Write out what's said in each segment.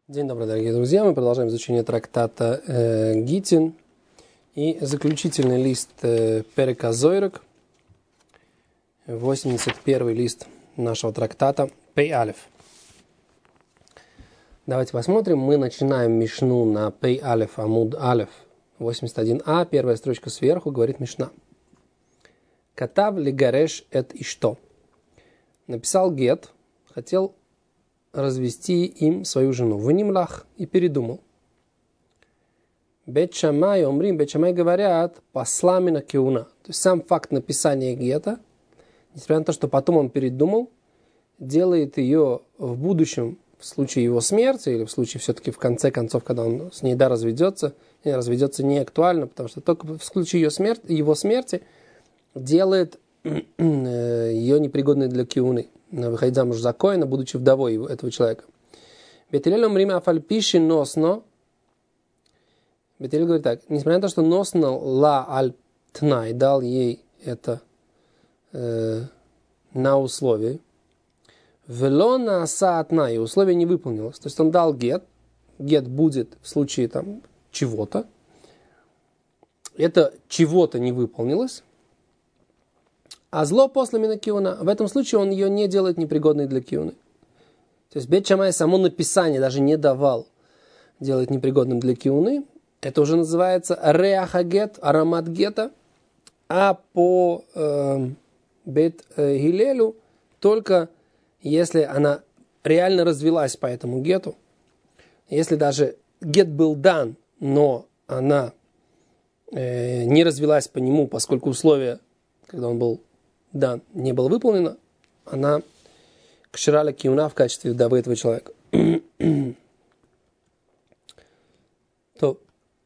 День добрый, дорогие друзья. Мы продолжаем изучение трактата Гитин и заключительный лист Перек ха-Зойрек, 81-й лист нашего трактата Пей Алеф. Давайте посмотрим. Мы начинаем Мишну на Пей Алеф, Амуд Алеф, 81а, первая строчка сверху, говорит Мишна. Катав лигареш эт ишто. Написал гет, хотел развести им свою жену. Ванимлах, и передумал. Бет Шамай, Омрим, Бет Шамай говорят, посламина кеуна. То есть сам факт написания гета, несмотря на то, что потом он передумал, делает ее в будущем, в случае его смерти, или в случае все-таки в конце концов, когда он с ней разведется, разведется не актуально, потому что только в случае его смерти делает ее непригодной для кеуны. Выходить замуж за коэна, будучи вдовой этого человека. Бет-Илель омрим афальпиши носно. Бет-Илель говорит так, несмотря на то, что носно ла аль тнай, дал ей это на условие, вело на аса атнай, и условие не выполнилось. То есть он дал гет будет в случае там чего-то, это чего-то не выполнилось, а зло после мина киуна, в этом случае он ее не делает непригодной для киуны. То есть Бет Шамай само написание даже не давал делать непригодным для киуны. Это уже называется реахагет, аромат гета. А по Бет Гилелю только если она реально развелась по этому гету. Если даже гет был дан, но она не развелась по нему, поскольку условие, когда он был дан, не было выполнено, она кшира киуна в качестве вдовы этого человека. То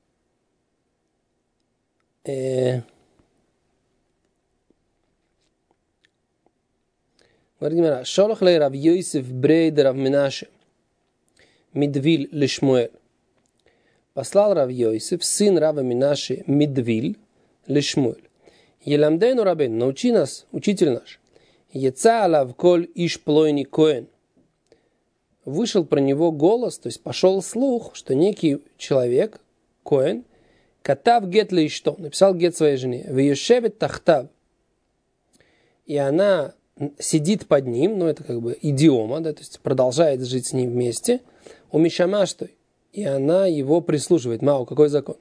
говорит, шолах лей Рав Йосеф брейд Рав Менаше Мидвиль лешмуэль. Послал Рав Йосеф, сын Рава Менаше, Мидвиль лешмуэль. Еламдейну рабейн, научи нас, учитель наш. Еца алав коль иш плойни коэн. Вышел про него голос, то есть пошел слух, что некий человек, коэн, катав гет ли что, написал гет своей жене. Веешевет тахтав. И она сидит под ним, ну это как бы идиома, да, то есть продолжает жить с ним вместе. У мишамаштой. И она его прислуживает. Мау, какой закон?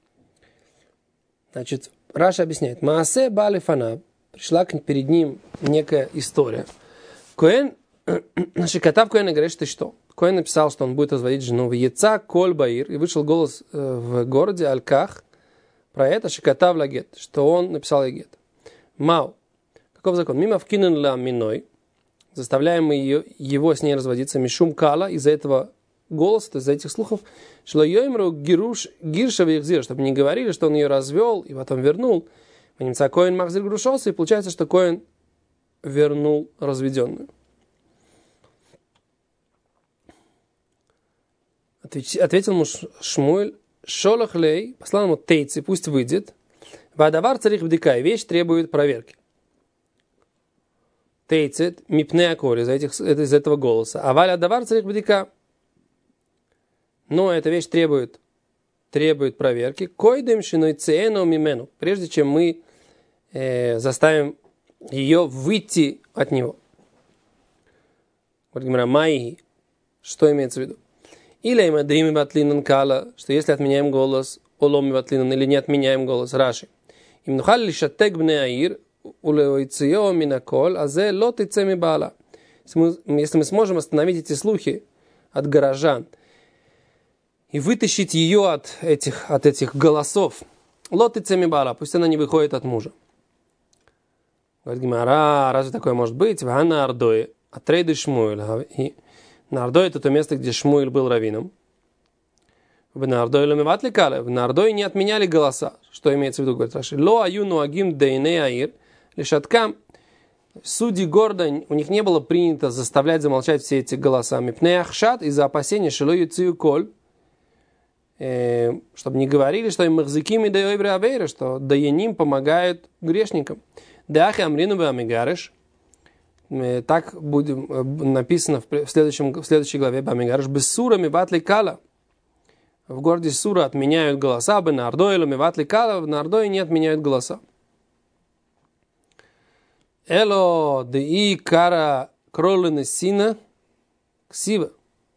Значит, Раша объясняет. Маасе балифана. Пришла перед ним некая история. Коэн, значит, Катав Коэн говорит, что что? Коэн написал, что он будет разводить жену в Еца Коль Баир. И вышел голос в городе Альках про это, Шикатав Лагет, что он написал Лагет. Мау. Каков закон? Мимо вкинен ла миной. Заставляем мы его с ней разводиться. Мишум Кала. Из-за этого голоса, то есть из-за этих слухов, шло йоймру гиршев ихзир, чтобы не говорили, что он ее развел и потом вернул. Немца Коэн махзир грушался, и получается, что Коэн вернул разведенную. Ответил ему Шмуэль, шолах лей, послал ему тейци, пусть выйдет. Вадавар царих вдикай, вещь требует проверки. Тейцит, мипне акори, из этого голоса. А валя давар царих вдика. Но эта вещь требует проверки. Койдем шиной цену мимену. Прежде чем мы заставим ее выйти от него. Говорит Гемара, майи. Что имеется в виду? Или имадими батлинан кала, что если отменяем голос, оломи батлинан, или не отменяем голос, Раши. Им нухали лишатек бне аир, улеойцио минакол, азе лотице ми бала. Если мы сможем остановить эти слухи от горожан, и вытащить ее от этих голосов. Лоты цемибала, пусть она не выходит от мужа. Говорит Гемара, разве такое может быть? Вана Ардое, Атрейды Шмуэль. И на Ардое это то место, где Шмуэль был раввином. В Нардое ломеватли кале. В Нардое не отменяли голоса. Что имеется в виду, говорит Раши? Ло аюну агим дейне аир. Лишаткам. Судьи города, у них не было принято заставлять замолчать все эти голоса. Мипней ахшат, из-за опасения, шело юцию коль. Чтобы не говорили, что им махзиким и даёйбре авейра, что даяним помогают грешникам. Дахи амрину бы амигарыш. Так будет написано в следующей главе Бамигарш. Бессурами ватли кала. В городе Сура отменяют голоса, бы на Ардоилу миватли кала, на Ардое не отменяют голоса. Эло деи кара кролины сина ксива.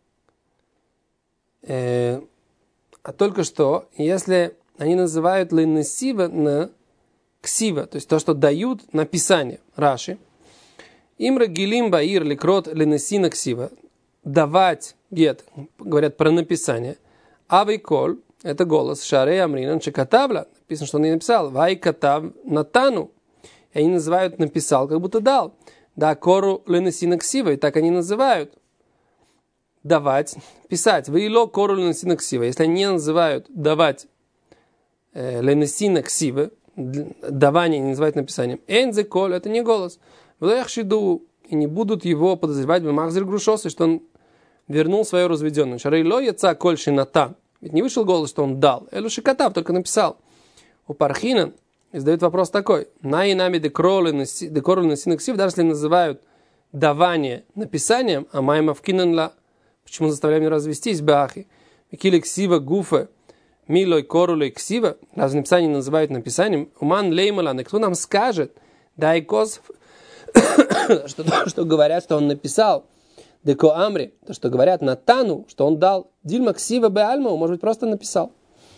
А только что, если они называют ленесива на ксива, то есть то, что дают написание, Раши, им рагилим баир ликрот ленесина ксива, давать гет, говорят про написание, авейколь, это голос, шарей амринан чекатавла, написано, что он не написал, вай катав натану, и они называют написал, как будто дал, да кору ленесина ксива, и так они называют, давать, писать, вейло кору ленесина ксива, если они не называют давать ленесина ксива, давание не называют написанием, энзе коль, это не голос, влэхшиду, и не будут его подозревать в махзир грушосы, что он вернул свою разведенную. Шарейло яца коль шинатан, ведь не вышел голос, что он дал, элуши катав, только написал. У Пархина задают вопрос такой, на и нами декору ленесина ксива, даже если называют давание написанием, а майма вкинанла, почему заставляем его развестись, бахи, кили ксива гуфа, милой корулей ксива, раз написание называют написанием, уман леймалан, и кто нам скажет, дай кос, что говорят, что он написал, деко амри, то, что говорят натану, что он дал, дильма ксива бе альмау, может быть, просто написал.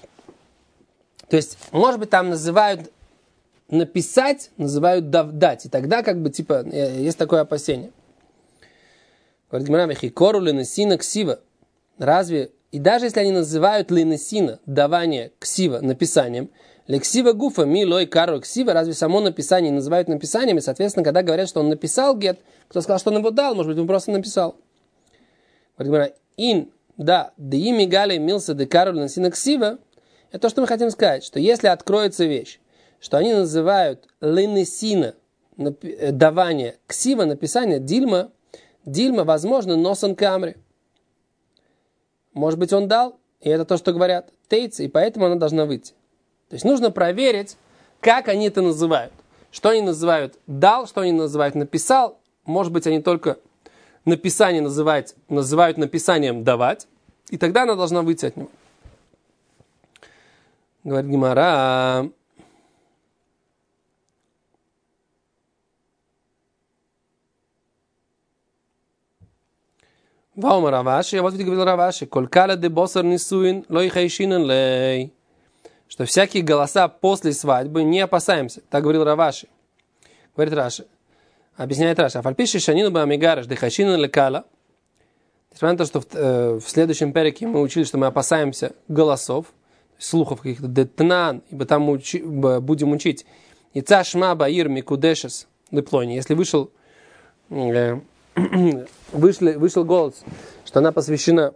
То есть, может быть, там называют написать, называют дать, и тогда, как бы, типа, есть такое опасение. Говорит Гемара, мехикору ленесина ксива, разве, и даже если они называют ленесина, давание ксива, написанием, лексива гуфа, милой кару ксива, разве само написание называют написанием, и, соответственно, когда говорят, что он написал гет, кто сказал, что он его дал, может быть, он просто написал. Говорит, ин, да, деими галей милса де кару ленесина ксива, это то, что мы хотим сказать, что если откроется вещь, что они называют ленесина, давание ксива, написание, дильма, возможно, носан камри. Может быть, он дал, и это то, что говорят тейцы, и поэтому она должна выйти. То есть нужно проверить, как они это называют. Что они называют дал, что они называют написал. Может быть, они только написание называют написанием давать, и тогда она должна выйти от него. Говорит Гемара. Ваума Раваши, вот ведь говорил Раваши, колькала де босар нисуин, лой хайшинан лей. Что всякие голоса после свадьбы не опасаемся. Так говорил Раваши. Говорит Раши. Объясняет Раши. Афальпиши шанину ба амигараш де хайшинан лекала. Несмотря на то, что в следующем переке мы учили, что мы опасаемся голосов, слухов каких-то, детнан, ибо там будем учить. Ица шма баир микудешес леплони. Если вышел голос, что она посвящена.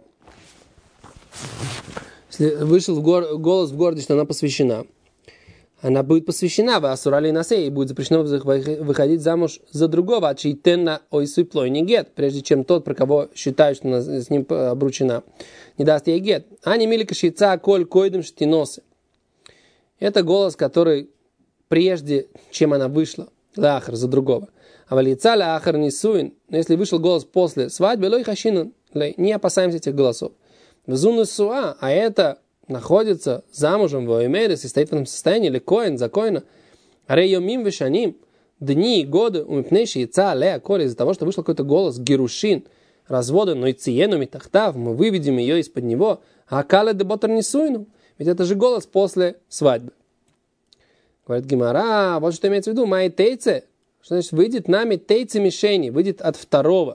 Если вышел голос в городе, что она посвящена, она будет посвящена в Асурали Насе, и будет запрещено выходить замуж за другого, от чейтенна ойсуй плойни гет, прежде чем тот, про кого считают, что она с ним обручена, не даст ей гет. Ани милика шица коль койдем штиносы. Это голос, который прежде, чем она вышла, лахар за другого. А валица лахар нисуин, но если вышел голос после свадьбы, лой хашинан, не опасаемся этих голосов. Взуну суа, а это находится замужем в Оэмерис и стоит в этом состоянии, или коин, за коина, рейомим вешаним, дни и годы, умипнейши яйца, лея, коли, из-за того, что вышел какой-то голос, герушин, развода, но и циену митахтав, мы выведем ее из-под него, а кале де ботар нисуину, ведь это же голос после свадьбы. Говорит Гемара, вот что имеется в виду, мои тейцы, что значит, выйдет нами тейцы мишени, выйдет от второго.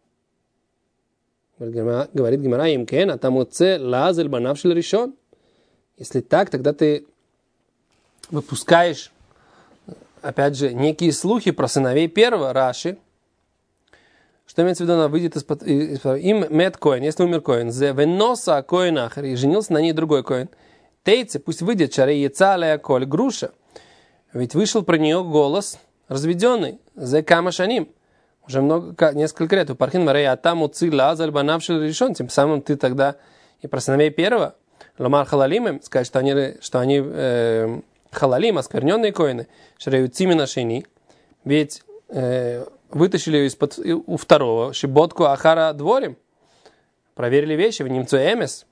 Говорит Гемара, имкен, а там уце лазель банавшиль решен. Если так, тогда ты выпускаешь, опять же, некие слухи про сыновей первого, Раши. Что имеется в виду, она выйдет из-под им мед коин, если умер коин, зе веноса коин ахар, и женился на ней другой коин. Тейцы, пусть выйдет шарей яйца лея коль, груша. Ведь вышел про нее голос разведенный, зе камашаним. Уже несколько лет у Пархин Мария, а там уци лазаль банавшил решен, тем самым ты тогда и про сыновей первого, ломар халалимым, сказать, что они халалим, оскверненные коины, шрею цимина шини, ведь вытащили ее из-под у второго. Шиботку ахара дворим. Проверили вещи в немцу эмес.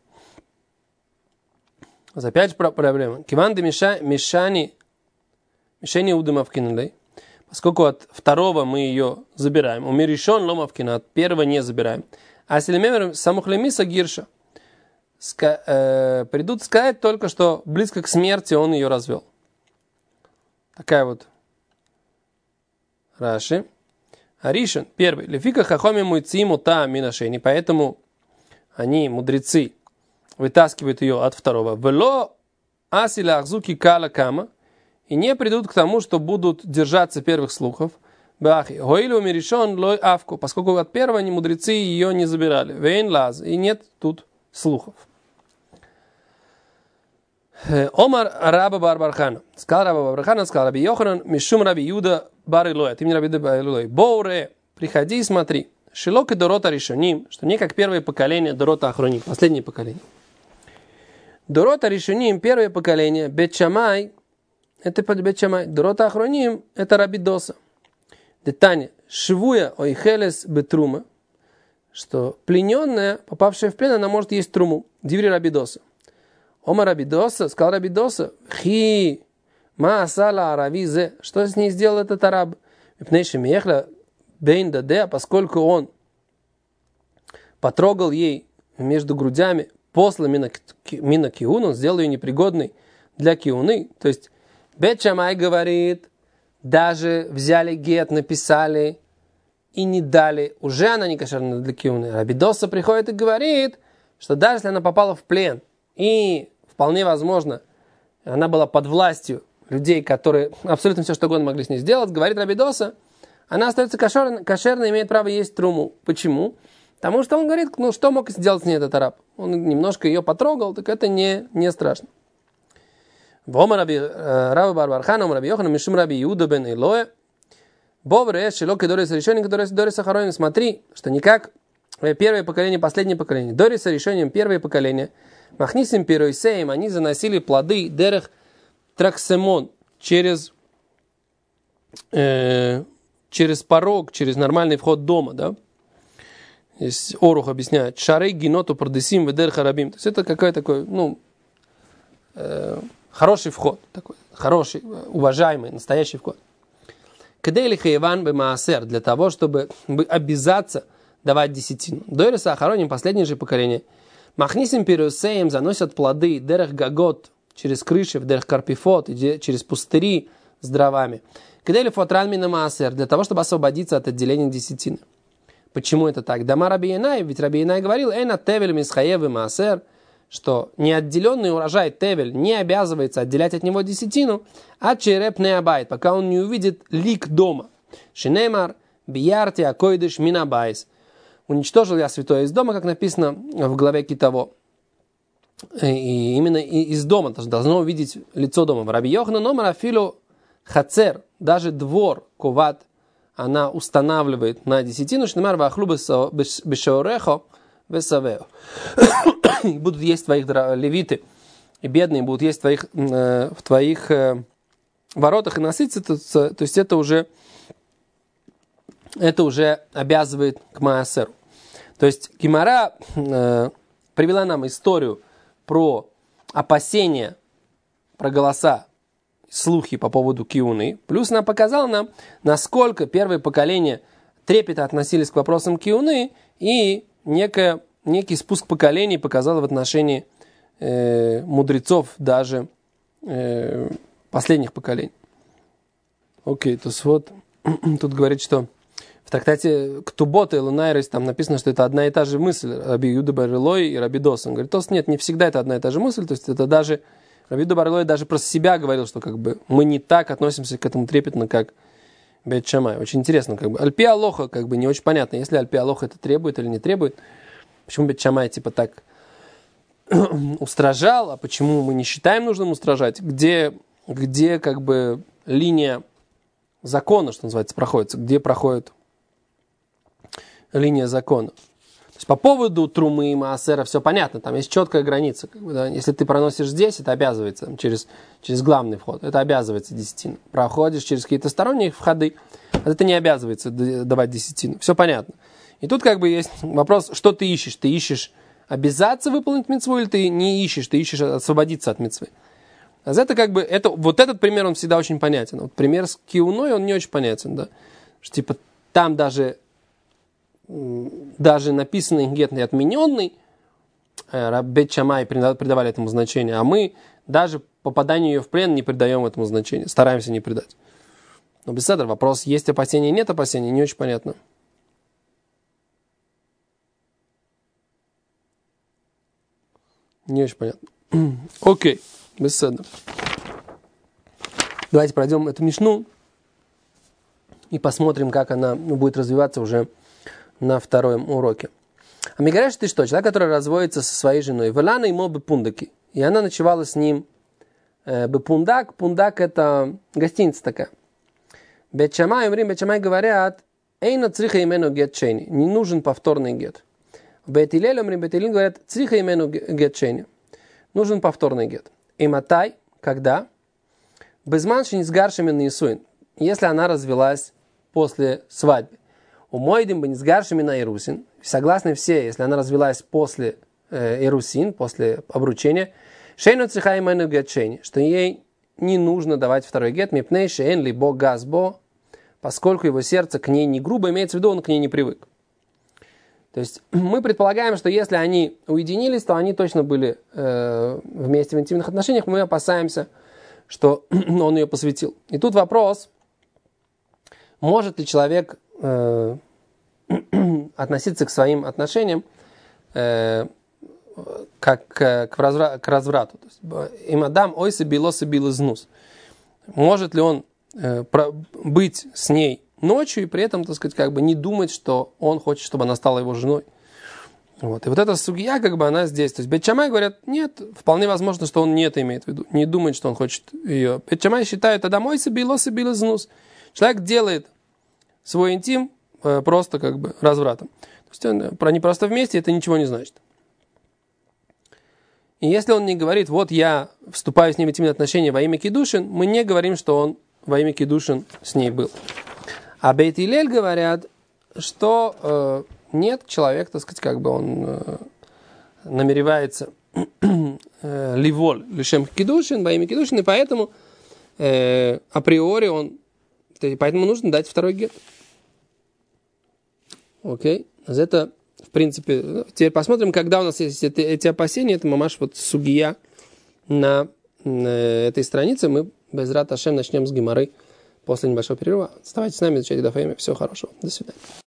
Опять же проблема. Киванды мешани удымавкинули. Поскольку от второго мы ее забираем. У миришон ломавкина, от первого не забираем. А селемемер самухлемиса гирша. Придут сказать только, что близко к смерти он ее развел. Такая вот Раши. Аришин, первый. Лефика хахоми муйциму та минашени. Поэтому они, мудрецы, вытаскивают ее от второго. Вело асиля ахзуки кала кама. И не придут к тому, что будут держаться первых слухов. Бахи. Гоилу миришон лой авку. Поскольку от первого они, мудрецы, ее не забирали. Вейн лаз. И нет тут слухов. Омар раба Барбархана. Сказал раба Барбархана, сказал раби Йоханан, мишум раби Юда бар Илой. Ты мне раби Юда бар Илой. Боуре, приходи и смотри. Шилок и Дорота решоним, что не как первое поколение Дорота Ахроним, последнее поколение. Дорота решоним, первое поколение, Бет Шамай, это Бет Шамай. Дорота Ахроним, это раби Доса. Детание. Шивуя ойхелес бетрума, что плененная, попавшая в плен, она может есть труму. Диври раби Доса. Ома Рабидоса, сказал Рабидоса, хи, ма асала аравизе, что с ней сделал этот араб? Мипнейши мехла бейн даде, поскольку он потрогал ей между грудями после мина киун, он сделал ее непригодной для киуны. То есть Бет Шамай говорит, даже взяли гет, написали и не дали, уже она не кошерна для киуны. Рабидоса приходит и говорит, что даже если она попала в плен, и вполне возможно, она была под властью людей, которые абсолютно все, что угодно могли с ней сделать, говорит Рабидоса, она остается кошерной, имеет право есть труму. Почему? Потому что он говорит, ну что мог сделать с ней этот араб? Он немножко ее потрогал, так это не страшно. Вома раби Барбархана, раби Йохана, мишум раби Юда бен Илоэ, бовре, шилок и дорис решение, дорис ахароним, смотри, что никак первое поколение, последнее поколение. Дорис решением первое поколение. Махнисим пиройсеем, они заносили плоды дерех траксемон через порог, через нормальный вход дома, да? Здесь Орух объясняет. Шарей гиноту продесим ведер харабим. То есть это какой-то такой, хороший вход, такой, хороший, уважаемый, настоящий вход. Кедейли хаеван бемаасер, для того, чтобы обязаться давать десятину. Дойреса ахароним, последнее же поколение. Махнисим пирусеем, заносят плоды, дерех гагот, через крыши, в дерех карпифот, через пустыри с дровами. Кедели фотран мина маасер, для того, чтобы освободиться от отделения десятины. Почему это так? Дама Раби Янай, ведь Раби Янай говорил, эйна тевель мисхаев и маасер, что неотделенный урожай тевель не обязывается отделять от него десятину, а череп не абайт, пока он не увидит лик дома. Шинемар, биярти акойдыш минабайс. Уничтожил я святое из дома, как написано в главе Китово. И именно из дома должно увидеть лицо дома. В Раби Йохана номер афилу хацер, даже двор, коват, она устанавливает на десятину, шнемар вахлу бешеорехо весавео. Будут есть твоих левиты, и бедные будут есть в твоих воротах и насытиться, то есть это уже обязывает к маасеру. То есть Гемара привела нам историю про опасения, про голоса, слухи по поводу киуны. Плюс она показала нам, насколько первое поколение трепетно относились к вопросам киуны, и некий спуск поколений показал в отношении мудрецов даже последних поколений. Окей, то есть вот тут говорит, что в трактате Ктубот и Лунайрис там написано, что это одна и та же мысль, Раби Юда бар Илой и Раби Дос. Он говорит, нет, не всегда это одна и та же мысль, то есть это даже, Раби Юда бар Илой даже про себя говорил, что как бы мы не так относимся к этому трепетно, как Бет Шамай. Очень интересно, как бы Альпи Алоха, как бы не очень понятно, если Альпи Алоха это требует или не требует, почему Бет Шамай типа так устражал, а почему мы не считаем нужным устражать, где как бы линия закона, что называется, проходит, где проходит линия закона. То есть по поводу трумы и маасера все понятно, там есть четкая граница. Как бы, да? Если ты проносишь здесь, это обязывается там, через главный вход, это обязывается десятину. Проходишь через какие-то сторонние входы, это не обязывается давать десятину. Все понятно. И тут как бы есть вопрос, что ты ищешь? Ты ищешь обязаться выполнить мицву или ты не ищешь, ты ищешь освободиться от мицвы? А это как бы, вот этот пример, он всегда очень понятен. Вот пример с киуной, он не очень понятен, да. Что, типа, там даже написанный гет не отмененный, Бейт Шамай придавали этому значение, а мы даже попаданию ее в плен не придаем этому значения, стараемся не придать. Но без этого вопрос, есть опасения, нет опасений, не очень понятно. Не очень понятно. Окей, беседа. Давайте пройдем эту мишну и посмотрим, как она будет развиваться уже на втором уроке. А мне говорят, что человек, который разводится со своей женой, Велана ему бепундаки, и она ночевала с ним бепундак. Пундак это гостиница такая. Бейт Шамай, Бейт Шамай говорят, эйна цриха имену гет чейни, не нужен повторный гет. Бейт Илель, Бейт Илель говорят, цриха имену гет чейни, нужен повторный гет. И матай, когда? Безманши не с гаршами на Исуин, если она развелась после свадьбы. У Мойдим бы не с гаршами на Ирусин, согласны все, если она развелась после Ирусин, после обручения, шейну цриха имену гет чейни, что ей не нужно давать второй гет, мипней шейн либо газбо, поскольку его сердце к ней не грубо, имеется в виду, он к ней не привык. То есть мы предполагаем, что если они уединились, то они точно были вместе в интимных отношениях, мы опасаемся, что он ее посвятил. И тут вопрос, может ли человек относиться к своим отношениям как к разврату. Им адам ойсы билосы билизнус. Может ли он быть с ней ночью и при этом, так сказать, как бы не думать, что он хочет, чтобы она стала его женой. Вот. И вот эта сугия, как бы она здесь. То есть Бейт Шамай говорят, нет, вполне возможно, что он не это имеет в виду. Не думает, что он хочет ее. Бейт Шамай считает, адам ойсы билосы билизнус. Человек делает свой интим просто как бы развратом. То есть он, про не просто вместе, это ничего не значит. И если он не говорит, вот я вступаю с ней в интимные отношения во имя Кидушин, мы не говорим, что он во имя Кидушин с ней был. А Бейт Илель говорят, что нет, человек, так сказать, как бы он намеревается ливоль, лишем Кидушин, во имя Кидушин, и поэтому априори он, поэтому нужно дать второй гет. Окей, это, в принципе, теперь посмотрим, когда у нас есть эти опасения, это мамаш вот сугия на этой странице, мы Безрат Ашем начнем с Гемары после небольшого перерыва. Оставайтесь с нами, изучайте Даф Йоми. Всего хорошего. До свидания.